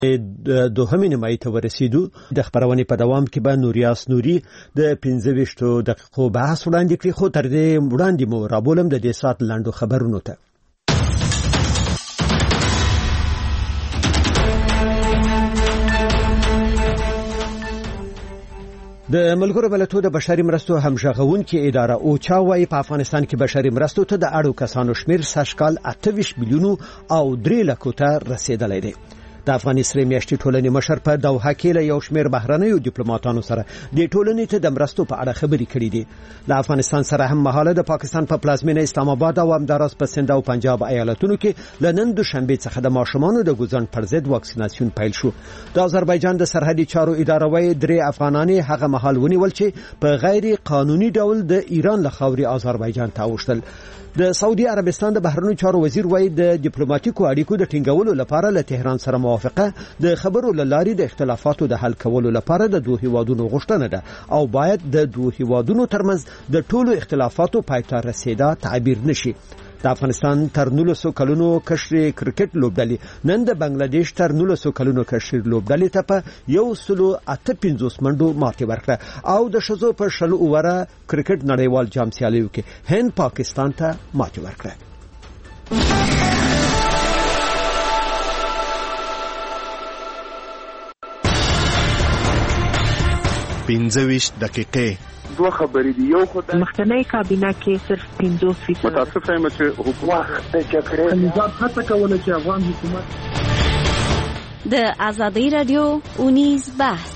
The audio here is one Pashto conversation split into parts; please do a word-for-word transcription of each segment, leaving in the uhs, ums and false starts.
د دوهمې نیمایي ته ورسېدو. د خبرونې په دوام کې به نوریاس نوري د پنځه ویشتو دقیقو بحث وړاندې کړي، خو تر دې وړاندې مو رابولم د دې ساعت لاندو خبرونو ته. د ملګرو ملتونو د بشري مرستو همغږونکې اداره اوچا وايي په افغانستان کې بشري مرستو ته د اړو کسانو شمیر سږکال اته ویشت میلیونو او درې لکو ته رسیدلی دی. د افغاني سرې میاشتې ټولنې مشر په دوحه کې له یو شمیر بهرنیو ډیپلوماټانو سره د ټولنې ته د مرستو په اړه خبرې کړې دي. د افغانستان سره هم مهاله د پاکستان په پلازمینه اسلام آباد او همداراز په سند او پنجاب ایالتونو کې له نن دوشنبه څخه د ماشومانو د ګوزن پر ضد واکسیناسیون پیل شو. د آذربایجان د سرحدي چارو اداره وايي درې افغانان هغه مهال ونیول چې په غیر قانوني ډول د ایران له خاورې آذربایجان ته اوښتل. د سعودي عربستان د بهرنیو چارو وزیر وايي د ډیپلوماټیکو اړیکو د ټینګولو لپاره له تهران سره موافقه د خبرو لاري د اختلافاتو د حل کولو لپاره د دوه هیوادونو غوښتنه ده او باید د دوه هیوادونو ترمنځ د ټولو اختلافاتو پای ته رسیدا تعبیر نشي. د افغانستان تر نولسو کلونو کشر کرکټ لوبډلې نن د بنگلاديش تر نولسو کلونو کشر لوبډلې ته په یو سلو اته پنځوس منډو ماتې ورکړه او د شزو په شلو اوره کرکټ نړیوال جام سیالیو کې هند پاکستان ته ماتې ورکړه. پنځه ویشت دقیقې دوه خبرې دي. یو خدای مخکنی کابینه کې صرف پنځوس فیصد متاسف یم چې حکومت د جګړې نظام هڅه کوله چې افغان حکومت د ازادي رادیو اونیز بحث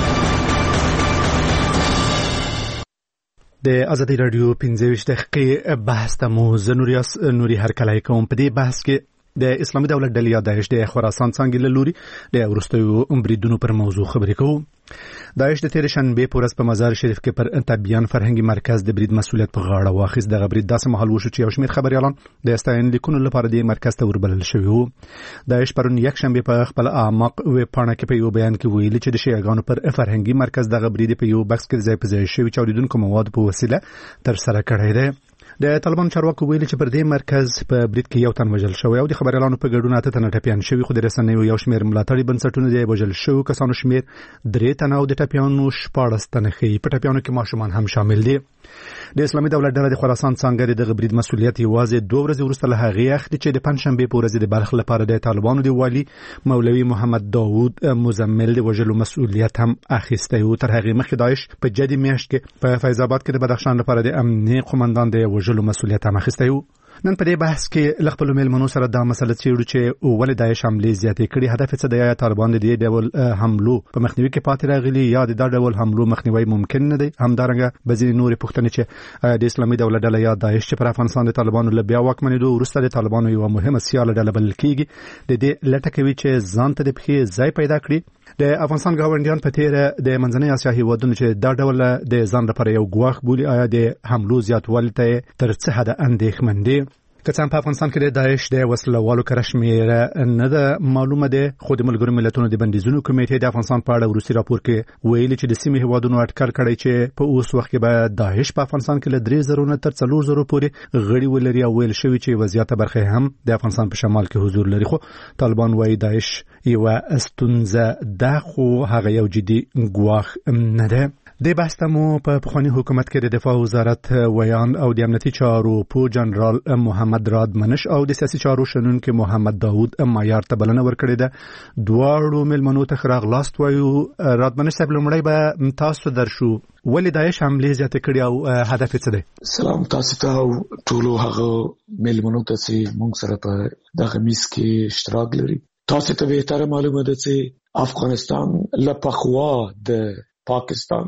د ازادي رادیو پنځه ویشت دقیقې بحث ته مو زنوریاس نوري هرکلای کوم. په دې بحث کې د اسلامي دولت ډلې یا داعش د خراسان څنګه له لوري د وروستیو بریدونو پر موضوع خبرې کوو. داعش د تیر شنبه په ورځ په مزار شریف کې پر انتبیان فرهنګي مرکز د برید مسؤلیت په غاړه واخیست. دغه برید داسې مهال وشو چې یو شمېر خبريالان د استاین لیکونو لپاره د مرکز ته وربلل شوی وو. داعش پرون یک شنبه په خپل اعماق ویب پاڼه کې په یو بیان کې ویلي چې د شیعاګانو پر فرهنګي مرکز دغه برید په یو بکس کې ځای په ځای شوی چې اوریدونکو مواد په وسیله تر سره کړی دی. د طالبان چارواکو ویلي چې پر دې مرکز په برید کې یو تن وژل شوی او د خبريالانو په ګډون اته تنه ټپيان شوی، خو د رسنیو یو شمېر ملاتړي بنسټونه د وژل شوی کسانو شمېر درې تنه او د ټپيانو شپاړس تنه ښیي. په ټپيانو کې ماشومان هم شامل دي. د اسلامي دولت ډله د خراسان څنګه د برید مسؤلیت یوازې دوه ورځې وروسته له هغې اخلي چې د پنځشنبه په ورځ د بلخ لپاره د طالبانو د والي مولوي محمد داوود مزمل د وژلو مسؤلیت هم اخیستی و. تر هغې مخکې داعش په جدي میاشت کې په فیض آباد کې د بدخشان لپاره د امنیتي قومندان د وژلو مسؤلیت هم اخیستی و. نن په دې بحث کې ل خپل میلمنو سره دا مسله څېړو چې ولې داعش حملې زیاتې کړي، هدف څه دی، یا طالبان د دې ډول حملو په مخنیوي کې پاتې راغلي یا د دا ډول حملو مخنیوي ممکن نه دی. همدارنګه به ځینې نورې پوښتنې چې د اسلامي دولت ډله یا داعش چې پر افغانستان د طالبانو له بیا واکمنېدو وروسته د طالبانو یوه مهمه سیاله ډله بلل کېږي، د دې لټه کوي چې ځان ته د پښې ځای پیدا کړي. د افغانستان ګاونډیان په تیر د منځنۍ اسیا هیوادونو چې دا ډول د ځان لپاره یو ګواښ بولي، آیا د حملو زیاتوالي ته تر څه حده اندېښمن دي؟ که څنګه په افغانستان کې د داعش د وسلوالو کره شمېره نه ده معلومه ده، خو د ملګرو ملتونو د بندیزونو کمیټې د افغانستان په اړه وروستي راپور کې ویلي چې د سیمې هیوادونو اټکل کړی چې په اوس وخت کې به داعش په افغانستان کې له درې زرو نه تر څلور زرو پورې غړي ولري او ویل شوي چې وضعیت برخه هم د افغانستان په شمال کې حضور لري. خو طالبان وايي داعش یوه ستونزه ده، خو هغه یو جدي ګواښ نه ده. د بحث ته مو په پخواني حکومت کې د دفاع وزارت ویان او د امنیتي چارو پو جنرال محمد راد منش او د سیاسي چارو شنونکي محمد داوود معیار ته بلنه ورکړې ده. دواړو مېلمنو ته ښه راغلاست وایو. راد منش صاحب، لومړی به تاسو درشو، ولې داعش حملې زیاتې کړي او هدف یې څه دی؟ سلام تاسو ته او ټولو هغه مېلمنو ته چې موږ سره په دغه میز کې اشتراک لري. تاسو ته بهتره معلومه ده چې افغانستان له پخوا د پاکستان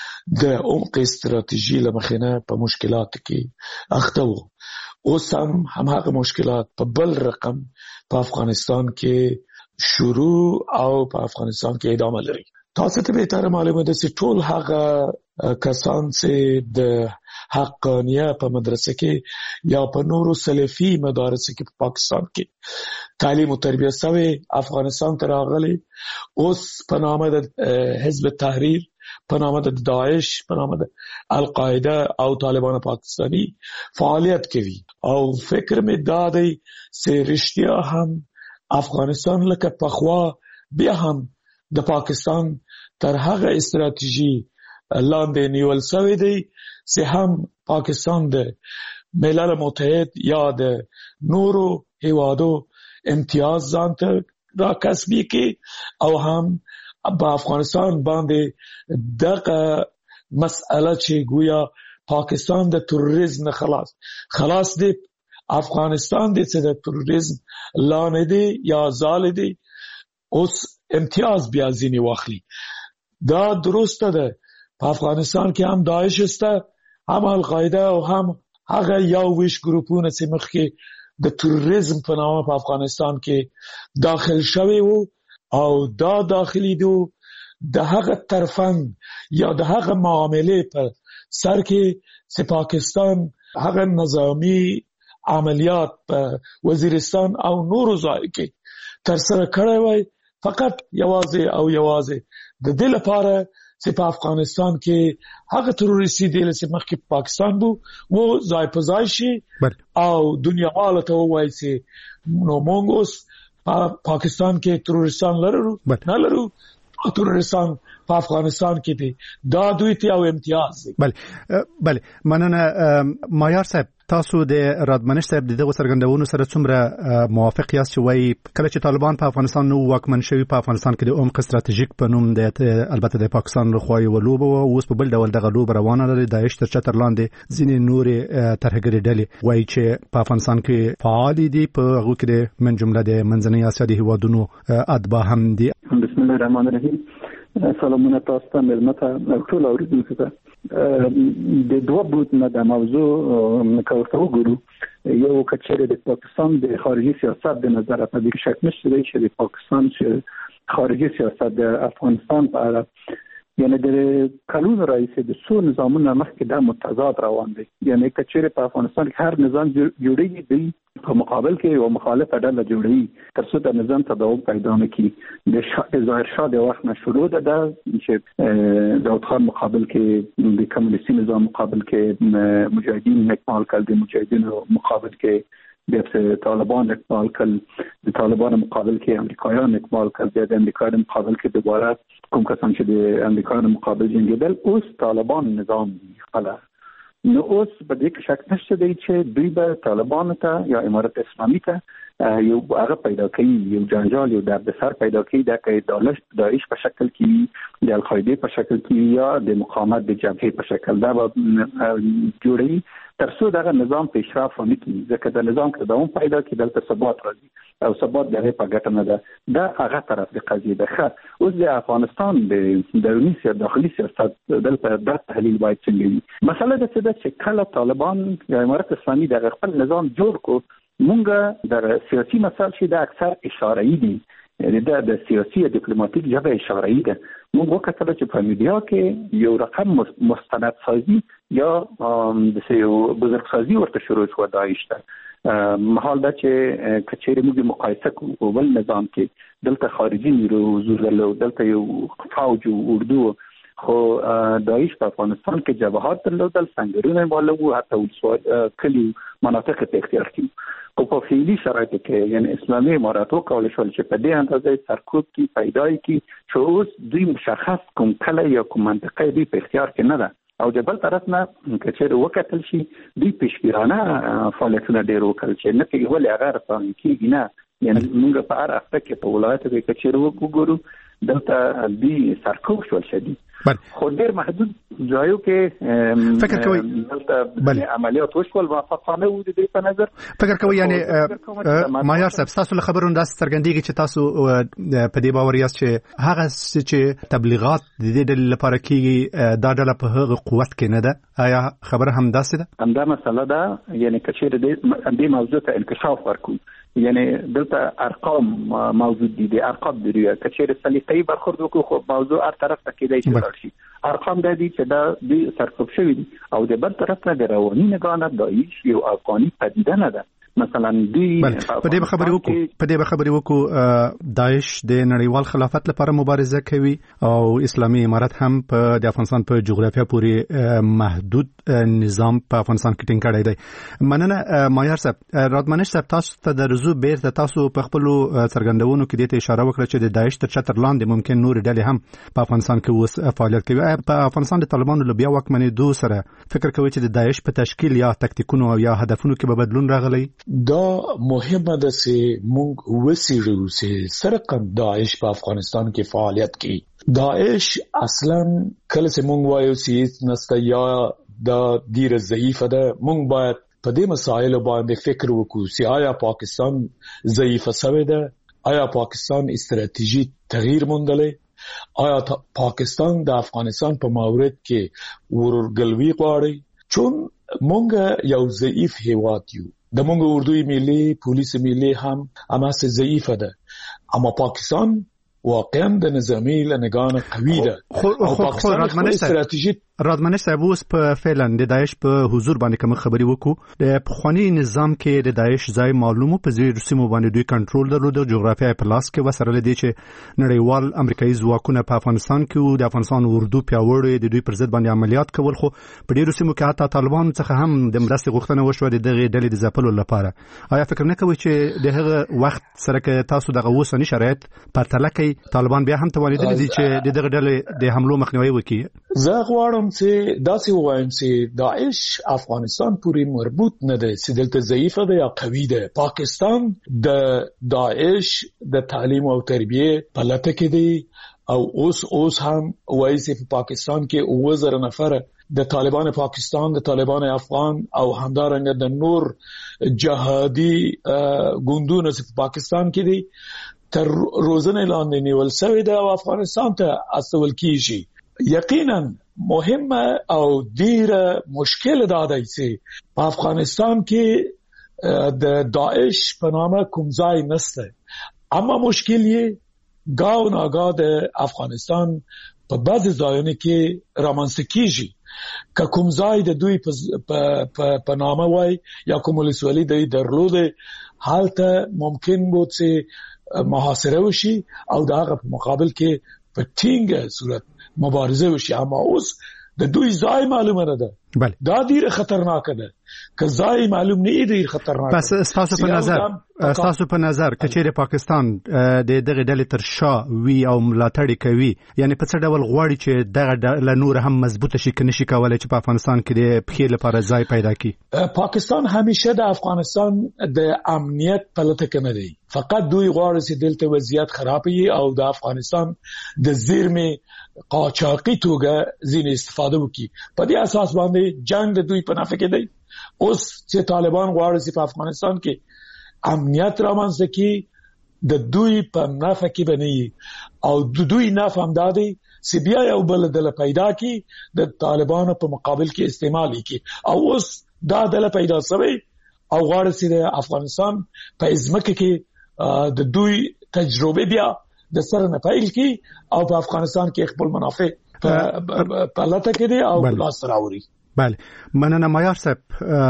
د عمق استراتیژي لمخینه په مشکلات کې اخته وو. اوس هم هماغه مشکلات په بل رقم په افغانستان کې شروع او په افغانستان کې ادامه لري. تاسو ته بهتره معلومه ده چې ټول هغه کسان چې د حقانیه په مدرسه کې یا په نورو سلفي مدارسو کې په پاکستان کې تعلیم او تربیه شوی افغانستان ته راغلي، اوس په نامه د حزب تحریر، په نامه د داعش، په نامه د القاعده او طالبان پاکستانی فعالیت کوي. او فکر مې دا دی چې رښتیا هم افغانستان لکه پخوا بیا هم د پاکستان تر هغه استراتیژي لاندې نیول شوی دی چې هم پاکستان د ملل متحد یا د نورو هیوادو امتیاز ځان ته را کسبي کې او هم په افغانستان باندې دغه مسئله چې گویا پاکستان د تروریزم نه خلاص خلاص دی افغانستان د چې د تروریزم لاندې دی یا زال دی اوس امتیاز بیا ځینې واخلي. دا درسته ده په افغانستان کې هم داعش شته هم القاعده او هم هغه یو ویش ګروپونه چې مخکې د تروریزم په نامه په افغانستان کې داخل شوي وو او دا داخلي دو د هغه ترفند یا د هغه معاملې په سر کې چې پاکستان هغه نظامی عملیات په وزیرستان او نورو ځای کې تر سره کړی وای فقط یوازې او یوازې د دې لپاره چې په افغانستان کې هغه تروریستي ډلې چې مخکې پاکستان بو وو ځای په ځای شي او دنیا والا ته وایي چې نو مونږ اوس په پاکستان کې تروریستان لرو نه لرو تروریستان په افغانستان کې دي دا دوی ته او امتیاز دی. بله بله مننه مایار صاحب تاسو د رادمنش صاحب دغه څرګندونو سره څومره موافق یاست چې وایي کله چې طالبان په افغانستان نو واکمن شوي په افغانستان کې د عمق استراتیژیک په نوم د البته د پاکستان لخوا یو لوبه او اوس په بل ډول دغه لوبه روانه ده داعش تر چتر لاندې ځینې نورې ترهګرې ډلې وایي چې په افغانستان کې فعال دي په هغه کې من جمله د منځنۍ اسیا د هیوادونو اتباع هم دي. بسم الله الرحمن الرحیم. سلامونه تاسو ته ملمته ټول اوریدونکو ته د دوه بوتنه د موضوع نکوته وګورو یو کچره د پاکستان د خارجي سیاست د نظر په دې شک نشته چې د پاکستان چې خارجي سیاست د افغانستان په اړه یعنی د قانون رئیس د څو نظامونو مخکې د متضاد روان دي یعنی کچره په افغانستان کې هر نظام جوړیږي دی په مقابل کې یو مخالفه ډله جوړي تر څو د نظام تداوم پیدا نکړي. د ظاهر شاه د وخت نه شروع ده چې داود خان مقابل کې د کمونیستي نظام مقابل کې مجاهدین نکمال کړل د مجاهدینو مقابل کې د طالبان اقبال کړل د طالبان مقابل کې امریکایان اقبال کړل د امریکایانو مقابل کې دوباره کوم کسان چې د امریکایانو مقابل جنگیدل اوس طالبان نظام خلاص نو اوس په دې کې شک نشته دی چې دوی به طالبان ته یا امارت اسلامي ته یو هغه پیدا کوي یو جنجال یو دردسر پیدا کوي د کې داعش په شکل کې د القاعده په شکل کې یا د مقاومت د جبهه په شکل دا به جوړي تر څو دغه نظام پیشرفت ونکړي ځکه د نظام کې دوام پیدا کړي دلته ثبات راځي او ثبات دغه په ګټه نه ده دا هغه طرف د قضیه ده. اوس د افغانستان د دروني سیاست داخلي سیاست دلته د تحلیل باید څنګه مسله ده چې کله طالبان یا امارت اسلامي د خپل نظام جوړ کو مونږه د سیاسي مسایل چې د اکثر اشاره‌ای دي یعنی د سیاسي او ډیپلوماټیک ژبه اشاره‌ای ده موږ وکړل چې په میډیا کې یو رقم مستند سازي یا د یو بزرګ سازي ورته شروع شو داعش ته محال ده چې کچېره موږ مقایسه کوو ول نظام کې دلته خارجي نیرو زورلو دلته یو فوج او اردو خو داعش په افغانستان کې جبهات درلودل څنګهونه مالو حتی ولسوال کلی مناطق ته اختیار کړي او په فعلی شرایطو کې یعنی اسلامي امارات وکول شو چې په دې اندازې سرکوب کې پیدای کی چې اوس دوی مشخص کوم کله یا کوم منطقه دی په اختیار کې نه ده او د بل طرف نه کچېر وکتل شي دوی پیشګیرانه فعالیتونه ډېر وکړل چې نه کې ولې هغه رسام کېږي نه یعنی موږ په هر هفته کې په ولایت کې کچېر وګورو دلته دی سرکوب شول شدید خو ډېر محدود ځایو کې فکر کوي بل عملیات وشول موافقانه و دي په نظر فکر کوي یعنی مایار صاحب تاسو له خبرونو داس څرګندېږي چې تاسو په دې باور یاست چې هغه چې تبلیغات د دې لپاره کېږي دا ډله په هغه قوت کې نه ده آیا خبره هم داسې ده همدا مسله ده یعنی کچېر دې موضوع ته انکشاف ورکو یعنی دلته ارقام موجود دي د ارقام دی کچېر سلیقې برخورد وکړو خو موضوع هر طرف ته کېدای شي ارقام د دې چې دا د سرکوب شوی دي او د بل طرف نه د رواني نگاه نه دایش یو افغاني پدیده نه ده مثلا دوی په دې خبرې وکړو په دې خبرې وکړو داعش د نړیوال خلافت لپاره مبارزه کوي او اسلامي امارت هم په د افغانستان په جغرافیه پورې محدود نظام په افغانستان کې ټینګ کړی دی. مننه مایار صاحب. رادمنش صاحب تاسو ته د رجوع بیرته تاسو په خپل څرګندونو کې د اشاره وکړه چې د داعش تر چتر لاندې ممکن نور ډلې هم په افغانستان کې اوس فعالیت کوي. په افغانستان د طالبانو له بیا واکمنېدو سره فکر کوي چې د داعش په تشکیل یا تکتیکونو او یا هدفونو کې به بدلون راغلی؟ دا مهمه ده چې موږ وسیړو چې سرقم داعش په افغانستان کې فعالیت کوي. داعش اصلا کله چې موږ وایو چې نسته یا دا ډیره ضعیفه ده، موږ باید په دې مسایلو باندې فکر وکړو چې آیا پاکستان ضعیفه شوی ده؟ آیا پاکستان استراتیژي تغییر موندلی؟ آیا پاکستان د افغانستان په مورد کې ورورګلوي غواړي؟ چون مونږ یو ضعیف هیواد یو، د مونږ اردوی ملي پولیس ملي هم هماسه ضعیفه ده، اما پاکستان واقعا د نظامی لنگان قوی ده. خو خو خو رادمنش استراتیژي رادمنش صاحب اوس په فعلا د داعش په حضور باندې کوم خبري وکړو. د پخوانی نظام کې د داعش ځای معلومو په ځیر سیمو باندې دوی کنټرول درلود، جغرافیای په لاس کې وسره لدی چې نړیوال امریکایي ځواکونه په افغانستان کې او د افغانستان اردو پیاوړی د دوی پر ضد باندې عملیات کول، خو په ډیرو سیمو کې حتی طالبان څخه هم د مرستې غوښتنه وشوه د دغه ډلې د ځپلو لپاره. آیا فکر نه کوئ چې د هغه وخت سره کې تاسو دغه اوسنی شرایط پرتله کوي طالبان بیا هم توانیدل دي چې د دغه ډلې د حملو مخنیوي وکړي؟ زه غواړم چې دا وایم چې داعش افغانستان پورې مربوط نه ده چې دلته ضعیفه ده یا قوي ده. پاکستان د داعش د تعلیم او تربیه په لټه کې دی او اوس اوس هم وایي چې په پاکستان کې اوه زره نفر د طالبان پاکستان، د طالبان افغان او همدارنګه د نور جهادي ګوندونو چې په پاکستان کې دي تر روزنه لاندې نیول شوی ده او افغانستان ته استول کیږي. یقینا مهمه او ډیره مشکل ده چې په افغانستان کې د داعش په نامه کوم ځای نشته، اما مشکل یې گاو ناگاه د افغانستان په بعض ځایونو کې رامنځته کیږي که کوم ځای د دوی په نامه وای یا کوم ولسوالي د درلوده حالته ممکن بود چې محاصره وشي او د هغه په مقابل کې په ټینګه صورت مبارزه وشي. اما اوس د دوی ځای معلومه نه ده. بله دا ډیره خطرناکه ده. که ځای معلوم نه ډیر خطرناک. بس تاسو په نظر تاسو په نظر کچېره پاکستان د دغه ډلې تر شا وی او ملاتړ کوي، یعنی په څه ډول غواړي چې دغه ډله نور هم مضبوطه شي کني شي کولای چې په افغانستان کې د پخې لپاره ځای پیدا کړي؟ پاکستان همیشه د افغانستان د امنیت په لټه کې نه دی، فقط دوی غواړي چې دلته وضعیت خراب وي او د افغانستان د زیرمې قاچاقي توګه ځین استفاده وکړي. په دې اساس باندې جنگ د دوی په نفع کې دی. اوس چې طالبان غواړي چې په افغانستان کې امنیت رامنځته کړي د دوی په نفع کې بنئ او د دوی نفع هم دادی چې بیا یو بل ډله پیدا کړي د طالبانو په مقابل کې استعمال کړي او اوس دا ډله پیدا شوی او غواړي چې د افغانستان په ځمکه کې د دوی تجربه بیا د سره نه پیل کړي او په افغانستان کې خپل منافع په لټه کې دي او لاس راوړي. بله مننه مایار صاحب.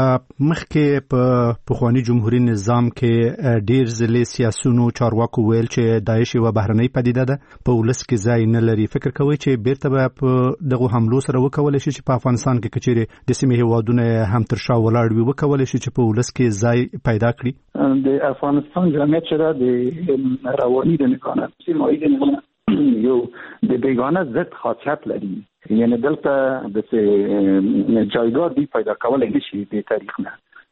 مخکې په پخوانی جمهوریت نظام کې ډیر ځلې سیاسيونو چارواکو ویل چې داعش یو بهرنۍ پدیده ده، په ولس کې ځای نه لري. فکر کوي چې بیرته به په دغه حملو سره وکول شي چې په افغانستان کې کچېره د سیمې هوادونه هم تر شا ولاړ وي وکول شي چې په ولس کې ځای پیدا کړي؟ د افغانستان جمعیت چرا د رواني د میکنه سیمایی نه یو د بیگانه ضد خاصیت لري، یعنی دلته د جایگاه دی پیدا کولای نشي د تاریخ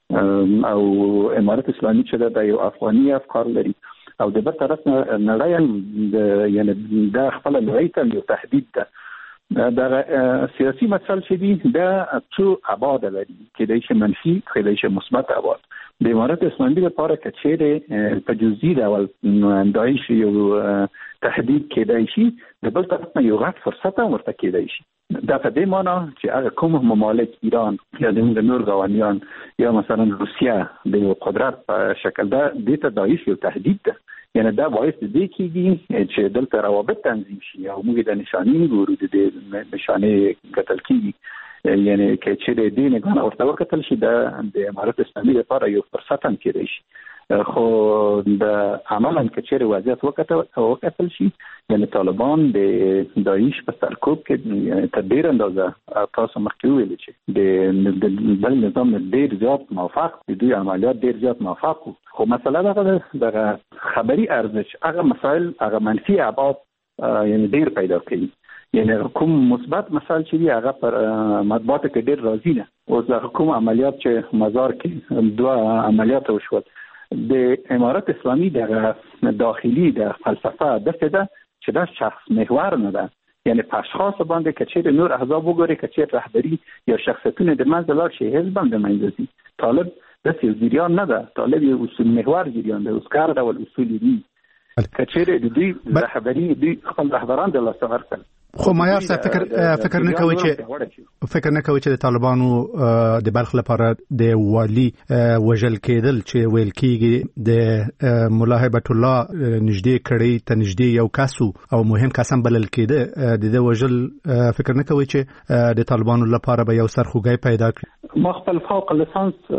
نه او امارت اسلامي چې د یو افغاني افکار لري او د بل طرف نړۍ د یعنی د خپل نړۍ ته یو تهدید ده. دا سیاسي مسل چې دی دا څو ابعاد لري، کېدای شي منفي کېدای شي مثبت ابعاد. د امارت اسلامي لپاره کچېره په جزئي ډول داعش یو تهدید کېدای شي، د بل طرف نه یو غټ فرصت هم ورته کېدای شي. دا په دې معنی چې هغه کوم ممالک ایران یا د نور غوانیان یا مثلا روسیا د یو قدرت په شکل ده د ته داعش یو تهدید ده، یعنی دا باعث دی کېږي چې دلته روابط تنظیم شي او موږ د نشانې ګورو د نشانې قتل کېږي یعنی کې چې د دین غنا ورته وکتل شي د امارت اسلامي لپاره یو فرصت هم کېدی شي خو د عملاً کچېر وضعیت وکړه وکړل شي یعنی طالبان د داعش په سرکوب کې تر ډیر اندازه تاسو مخکې ویل چې د بل نظام ډیر زیات موافق دي دوی عملیات ډیر زیات موافق خو مسله دا د خبري ارزش هغه مسائل هغه منفي ابعاد یعنی ډیر پیدا کوي یعنی کوم مثبت مثال چې هغه پر مطبوعات کې ډیر راځي نه او د کوم عملیات چې مزار کې دوه عملیات وشول د امارت اسلامي د داخلي د فلسفه د څه ده چې دا شخص محور نه ده یعنی په اشخاص باندې کچېر نور احزاب وګوري کچېر رهبری یا شخصیتونه د منځ لار شي حزب باندې منځي طالب د جریان نه ده طالب یو اصول محور جریان ده اوس کار دا ول اصول دي کچېر د دې رهبری د خپل رهبران د الله څخه کړ خو ما یار څه فکر فکر نه کوي چې فکر نه کوي چې د طالبانو د بلخ لپاره د والی وجل کېدل چې ویل کېږي د مولا هیبت الله نږدې کړي ته نږدې یو کاسو او مهم کسان بلل کېده د دې وجل فکر نه کوي چې د طالبانو لپاره به یو سرخوږی پیدا کړي ما خپل فوق لیسانس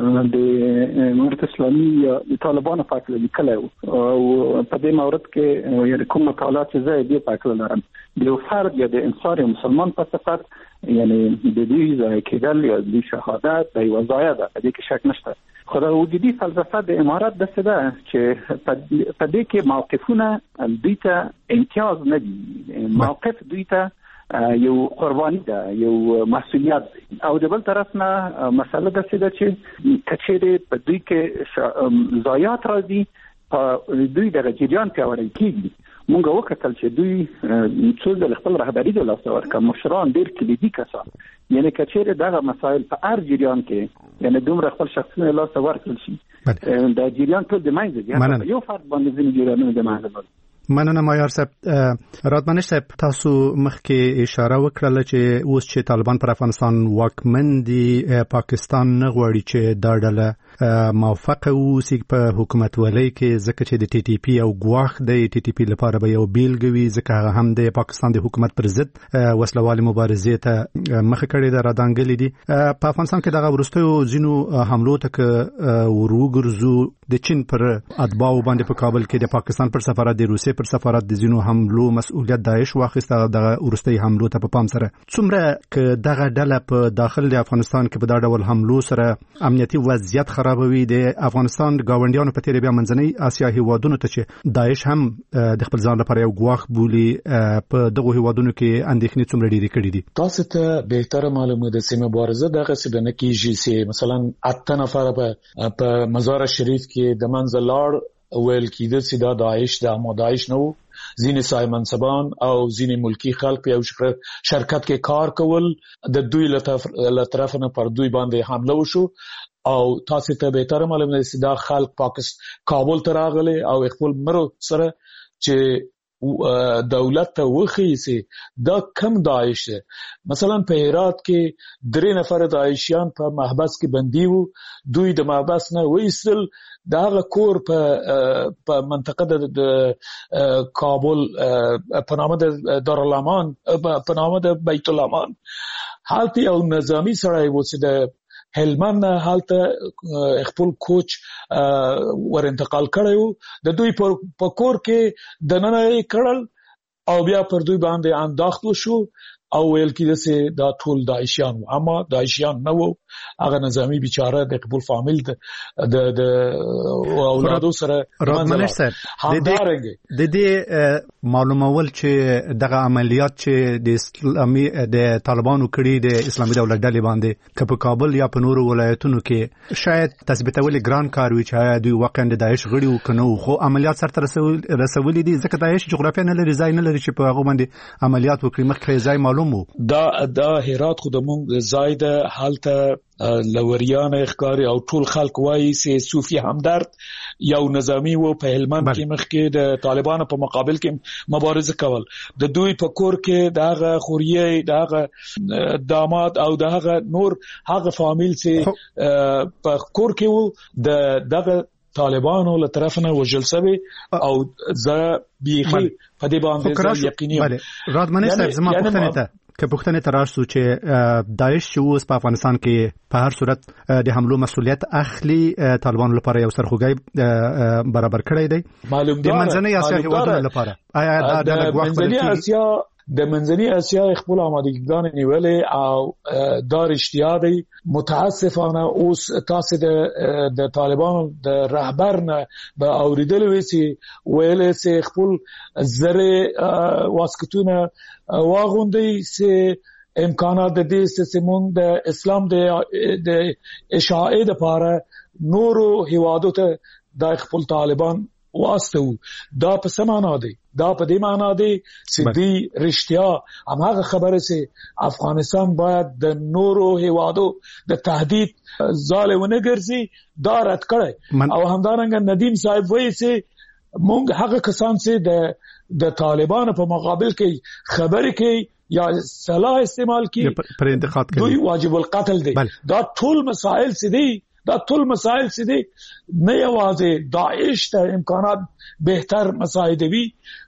د امارت اسلامي د طالبانو په اړه لیکلی او په دې مورد کې یعنی کوم مطالعات چې زه یې په اړه لرم د فرد یا د انصار مسلمان په صفت یعنی د دې ځای کېدل یا د شهادت د یو ځای ده په دې کې شک نشته خو د وجودي فلسفه د امارات د څه ده چې په دې کې موقفونه دوی ته امتیاز نه دي موقف دوی ته یو قرباني ده یو مسؤلیت او د بل طرف نه مسله د څه ده چې کچېره په دوی کې ضایعات راځي په دوی د جریان پیاوړی کیږي مونږ وکتل چې دوی څو د خپل رهبری د لاس ورکړ مشران ډیر کلیدي کسان یعنی کچېره دغه مسایل په هر جریان کې یعنی دومره خپل شخصي لاس ورکړل شي د جریان ټول د منځ دی یو فرد باندې ځینې جریانونه د منځ مننه مایار صاحب راتمنش صاحب تاسو مخکې اشاره وکړه چې اوس چې طالبان پر افغانستان واکمن دي پاکستان نه غواړي چې دا ډله موافقه اوسي په حکومت ولای کې ځکه چې د ټي ټي پی او ګواښ د ټي ټي پی لپاره به یو بیلګوي ځکه هغه هم د پاکستان د حکومت پر ضد وسلوال مبارزې ته مخه کړې ده راډانګلې دي په افغانستان کې دغه ورستیو ځینو حملو ته وروګرزو د چین پر اتباعو باندې په کابل کې د پاکستان پر سفارت د روسیې پر سفارت د ځینو حملو مسؤلیت داعش واخیسته دغه ورستي حملو ته په پام سره څومره ک دغه ډله په داخل د افغانستان کې په دا ډول حملو سره امنیتي وضعیت خرابوي د افغانستان ګاونډیانو په تیر بیا منځنۍ اسیا هیوادونو ته چې داعش هم د خپل ځان لپاره یو ګواښ بولي په دغه هیوادونو کې اندېښنې څومره ډېرې کړې دي تاسو ته بهتره معلومه ده چې مبارزه دغه څه نه کیږي چې مثلا اته نفر په مزار شریف کې د منځ لاړ ویل کېده چې دا داعش د امو داعش نه وو ځینې صاحب منصبان او ځینې ملکی خلک په یو شرکت کې کار کول د دوی له طرف نه پر دوی باندې حمله وشو او تاسو ته به تر معلومه ده چې دا خلک پاکستان کابل ته راغلي او خپل مرو سره چې دولت ته وخی چې دا کم داعش ده مثلا په هرات کې درې نفر داعشیان په محبس کې بندي وو دوی د محبس نه وېستل داغه کور په په منطقه د کابل په نامه د دارالامان په نامه د بیت الامان حالت یو نظامی سړی و چې د هلمند حالت خپل کوچ ور انتقال کړو د دوی په کور کې د نن کړل او بیا پر دوی باندې انداخت وشو او ویل کېده چې دا ټول داعشیان وو اما داعشیان نه وو هغه نظامی بیچاره د خپل فامیل د د اولادو سره رادمنش صاحب د دې معلومول چې دغه عملیات چې د اسلامي د طالبانو کړي د اسلامي دولت ډلې باندې که په کابل یا په نورو ولایتونو کې شاید تثبیتول ګران کار وي چې دوی واقعا د داعش غړي وکنو خو عملیات سره رسولي دي ځکه داعش جغرافیه نه لري ځای نه لري چې په هغه باندې عملیات وکړي مخکې ځای دا دا هرات خو د مونږ زاید حالت لوریان اخکاری او ټول خلک وایي چې صوفي همدرد یو نظامی وو په هلمند کې مخکې د طالبانو په مقابل کې مبارزه کول د دوی په کور کې دغه خوريه دغه داماد او دغه نور هغه فامیل چې په کور کې وو د دغه طالبانو له طرف نه وجل سوي او ز بيخي په دې باندې یقیني بله رادمنش صاحب زما پوښتنه ته که پښتنه تراشو چې داعش چې اوس په افغانستان کې په هر صورت د حملو مسؤلیت اخلي طالبان لپاره یو سرخوږی برابر کړی دی معلوم د منځنۍ اسیا هیوادونو لپاره آیا دا د منځنۍ اسیا د منځنۍ اسیا خپل آمادګیګان نیولې او دا رښتیا دی. متاسفانه اوس تاسو د د طالبانو د رهبر نه به اوریدل وسی ویلې سي خپل زره واسکتونه واغوندي سي امکانات د دې سیمون د اسلام د د اشاعه د لپاره نورو هیوادو ته د خپل طالبان واسطه دا په سمانا دی دا په دې معنا دی چې دی رښتیا هغه خبره سي افغانستان باید د نورو هیوادو د تهدید ظالمونه ګرځي دا رد کړي او همدارنګه ندیم صاحب وایي چې مونږ هغه کسان سي د د طالبانو په مقابل کې خبرې کوي یا سلاح استعمال کوي پر انتقاد کوي دوی واجب القتل دی دا ټول مسائل سي دی دا ټول مسائل سي دي نه یوازې داعش ته امکانات بهتر مساعدوي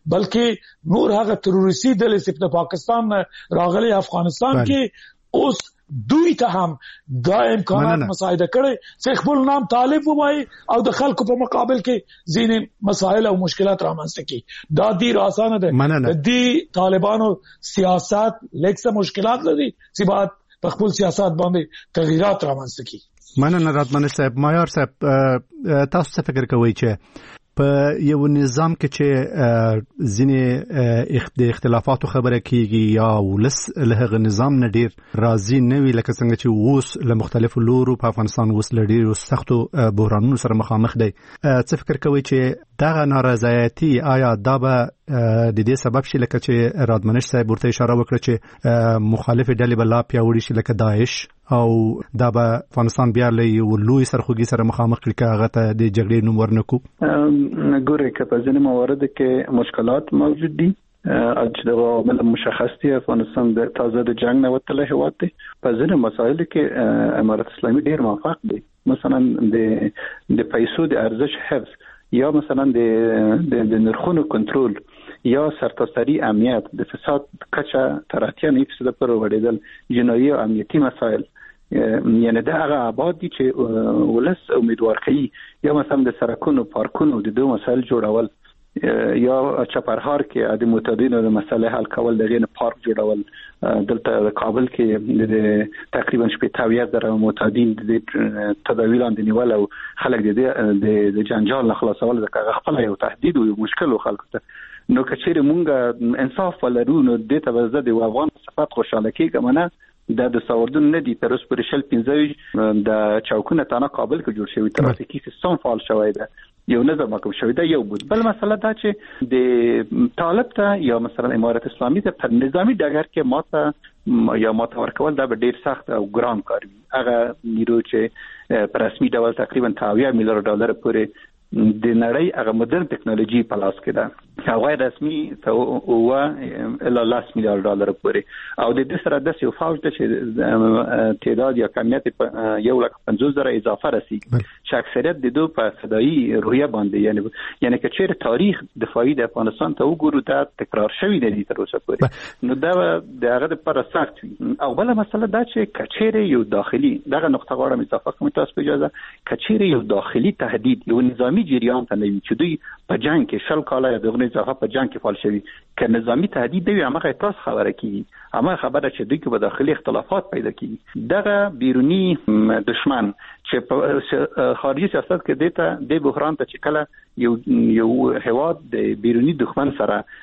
بلکې نور هغه تروریستي ډلې چې په پاکستان راغلي افغانستان کې اوس دوی ته هم دا امکانات مساعده کړي چې خپل نام طالب وایي او د خلکو په مقابل کې ځینې مسائل او مشکلات رامنځته کړي دا ډیر اسانه ده د دې طالبانو سیاست لکه مشکلات لري چې بعد په خپل سیاست باندې تغیرات رامنځته کړي. مننه راتمن صاحب. مایار صاحب تاسو څه فکر کوئ چې په یو نظام کې چې ځینې د اختلافاتو خبره کیږي یا ولس له هغه نظام نه ډیر راضي نه وي لکه څنګه چې اوس له مختلفو لورو په افغانستان اوس له ډیرو سختو بحرانونو سره مخامخ دی څه فکر کوئ چې دغه نارضایتي آیا دا به د دې سبب شي لکه چې رادمنش صاحب ورته اشاره وکړه چې مخالف ډلې به لا پیاوړي شي لکه داعش او دا به افغانستان بیا له یو لوی سرخوږي سره مخامخ کړي که هغه ته د جګړې نوم ورنکو؟ ګوره که په ځینې موارد کې مشکلات موجود دي چې د عوامل مشخص دي افغانستان د تازه د جنگ نه وتلی هیواد دی په ځینې مسایلو کې امارت اسلامي ډیر موفق دی مثلا د د پیسو د ارزش حفظ یا مثلا د د نرخونو کنټرول یا سرتاسري امنیت د فساد کچه تر اتیا نه فیصد پر وړېدل جنایي او امنیتي مسایل یعنی دا هغه آباد دي چې ولس امیدوار کوي یا مثلا د سرکونو پارکونو د دوه مسایل جوړول یا چپرهار کې د متدینو د مسلې حل کول د غیر پارک جوړول دلته د کابل کې د تقریبا شپږ اویا زره متدین د تداوی لاندې نیول او خلک د د جنجال نه خلاصول د خپل یو تهدید او مشکل خلکو ته نو کچېره مونږ انصاف ولرو نو د ته وزد او افغان صفات خوشاله کېږم نه د د ساوردون نه دي تر اوسه پر شل پنځه د چوکونه تنه کابل کې جوړ شوی ترافیکي سیستم فعال شوی دی یو نظم حکم شوی دی یو بود بل مسله دا چې د طالب ته یا مثلا امارت اسلامي ته په نظامی ډګر کې ماته یا ماته ورکول دا به ډیر سخت او ګران کار وي هغه نیرو چې په رسمي ډول تقریبا اویا میلیارډ ډالر پورې د نړۍ هغه مدرن ټکنالوژي په لاس کې ده او غیر رسمي ته او الا لاس میلیارډ ډالر پورې او د دې سره د یو فوج ته چې تعداد یا کمیت یو لک پنځوس زره اضافه رسیدي چې اکثریت د دوه په فدایي روحیه باندې یعنی یعنی که چیرې تاریخ دفاعي د افغانستان ته وګورو دا تکرار شوی دی تر اوسه پورې نو دا د هغه لپاره سخت وي او بل مسله دا چې کچېره یو داخلي دغه نقطه غواړم اضافه کوم تاسو په اجازه کچېره یو داخلي تهدید یو نظامی جریان ته نوي چې دوی په جنگ کې شل کاله دغه ځخه په جنگ کې فعال شوی ک نظامی تهدید دی هغه تاسو خبره کوي اما خبره چې دوی په داخلي اختلافات پیدا کوي دغه بیرونی دشمن چې په خارجي سیاست کې دیتا د بحران ته چې کله یو یو هواد د بیرونی دښمن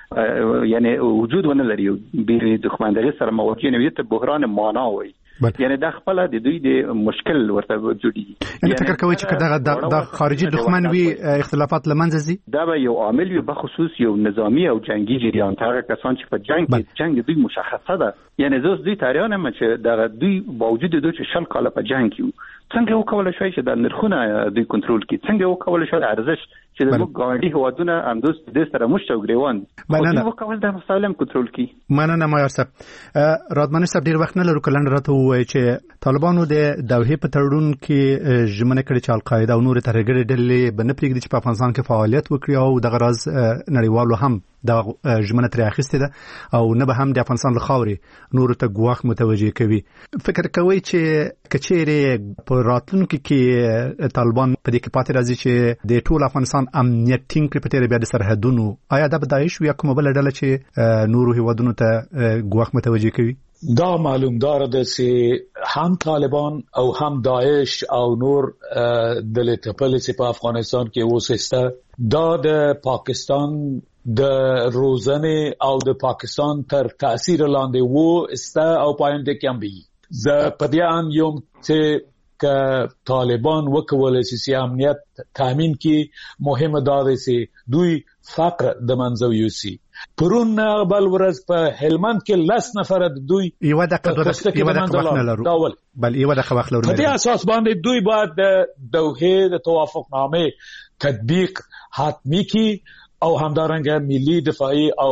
سره یعنی وجود ونه لري بیرونی دښمن دغه سره مواجه نه وي ته بحران معنا وي یعنی دا خپل د دوی د مشکل ورته جوړي یعنی فکر کوي چې دا د خارجي دښمن وی اختلافات لمنځه زی دا به یو عامل وي به خصوص یو نظامی او جنگي جریان هغه کسان چې په جنگ کې جنگ دوی مشخصه ده یعنی زوس دوی تاریخ نه چې دا دوی باوجود دوی چې شل کاله په جنگ کې څنګه وکول شي چې د نرخونه دوی کنټرول کړي څنګه وکول شي ارزش چې د موږ ګاونډي هوادونه اندوس د سره مشته ګریوان مننه خو کول د مسالم کنټرول کی مننه ما صاحب رادمنش صاحب ډیر وخت نه لرو کلن راته وایي چې طالبانو د دوحې په تړون کې ژمنه کړې چې القاعده او نور ترهګر ډلې بنه پرېږدي چې په افغانستان کې فعالیت وکړي او د غرض نړیوالو هم د ژمنه ترې اخیستې ده او نه به هم د افغانستان له خاورې نور ته ګواښ متوجه کوي. فکر کوي چې کچېره په راتلونکو کې طالبان په دې کې پاتې راځي چې د ټول افغانستان امنیت ټینګ کړي په تیر بیا د سرحدونو آیا دا به داعش یا کومه بل ډله چې نورو هیوادونو ته ګواښ متوجه کوي؟ دا معلوم دار ده چې هم طالبان او هم داعش او نور دلې تپل چې په افغانستان کې وسسته دا د پاکستان د روزنه او د پاکستان تر تاثیر لاندې وو استه او پاینده کې هم بي ز پدیان یوم چې ک طالبان وکول چې امنیت تامین کې مهمه ده چې دوی فقر د منځو یوسي پرون بل ورځ په هلمند کې لاس نفر دوی یو دغه یو دغه وخت نه لرو بل یو دغه وخت لرو په دې اساس باندې دوی باید د دوحې د توافقنامه تطبیق حتمی کی او همدارنګه ملي دفاعي او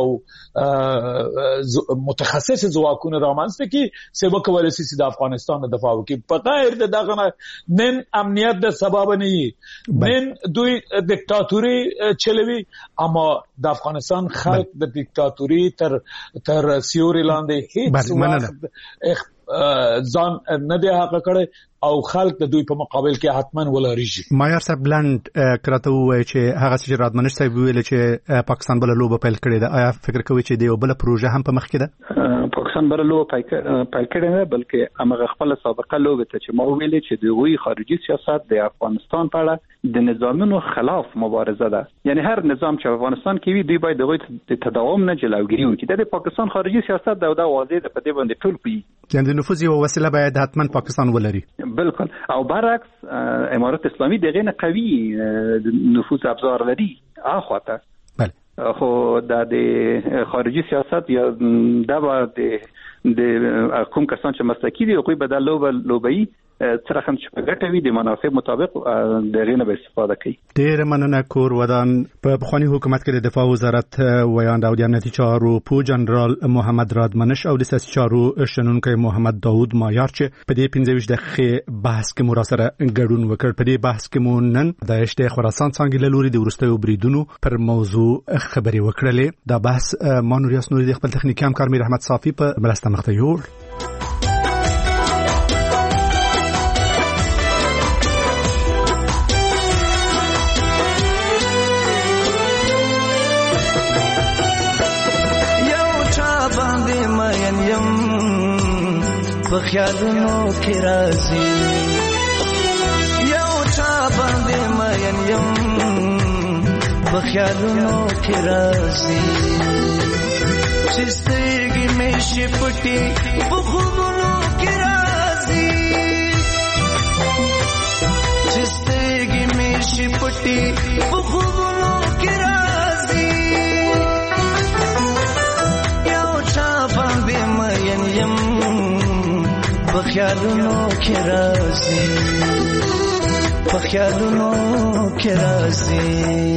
متخصص ځواکونه رامنځته کی چې وکولای شي د افغانستان د دفاع وکړي په غیر د دغه نن امنیت د سبب نه نن دوی دیکتاتوري چلوي اما د افغانستان خلک د دیکتاتوري تر تر سیوري لاندې هیڅ ځان نه دی حق کړي او خلک د دوی په مقابل کې حتمن ولريږي. مایر صاحب بلند کراته وایي چې هغه چې رادمنش صاحب ویل چې پاکستان بل لوبه پیل کړې ده آیا فکر کوي چې د یو بل پروژه هم په مخ کې ده؟ پاکستان بل لوبه پیل کړې نه بلکې هغه خپل سابقه لوبه ته چې ما ویل چې د وی خارجي سیاست د افغانستان په اړه د نظامونو خلاف مبارزه ده یعنی هر نظام چې افغانستان کې وي دوی باید د تداوم نه جلوګیری وکړي د پاکستان خارجي سیاست دا د واضح په دې باندې ټول پی یعنی د نفوذ یو وسیله باید حتما پاکستان ولري بالکل او برعکس امارات اسلامی دغه نه قوي نفوذ ابزار لري اخواته بله خو د خارجي سیاست یا د د کوم کسان چې مسلکی دي خو به د لوب لوبي تر هم چې په ګټه وي د منافع مطابق دغه نه به استفاده کوي. ډیر مننه کور ودان په بخوانی حکومت کې د دفاع وزارت ویاند او د امنیتي چارو پو جنرال محمد رادمنش او د سیاسي چارو شنونکو محمد داوود مایار چې په دې پنځه ویشت دقیقې بحث کې مراسره ګډون وکړ. په دې بحث کې مو نن د اشته خراسان څنګه لوري د ورستیو بریدونو پر موضوع خبري وکړلې. دا بحث مانوریاس نوري د خپل تخنیکی همکار میر احمد صافي په مرسته مخته یوړ. په خیالونو کې راځي یو چا باندې مین یم په خیالونو کې راځي چې سترګې مې شي پټې په خوبونو کې راځي چې سترګې مې شي پټې په خوبونو کې راځي یو چا باندې مین یم په خیالونو کې راځي په خیالونو کې راځي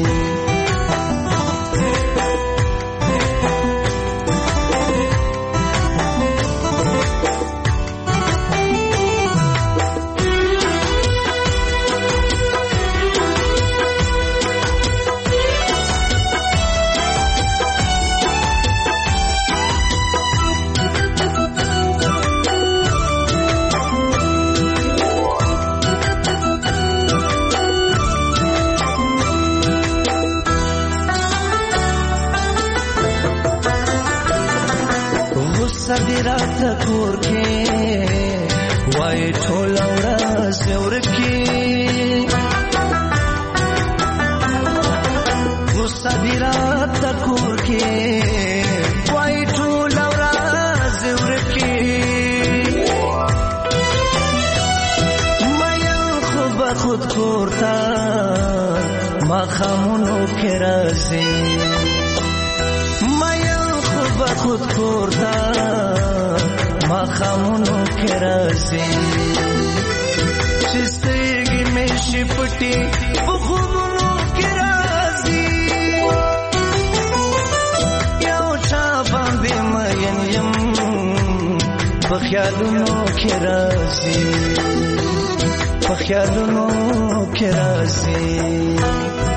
صدرات کور کې وای ټول ورځ ورکی صدرات کور کې وای ټول ورځ ورکی مې خو خود کورتا ما خامونو کې راځي خود کورتا ما خامونو کې راځي چې سترګې مې شي پټې په خوبونو کې راځي په خیالونو کې راځي په خیالونو کې راځي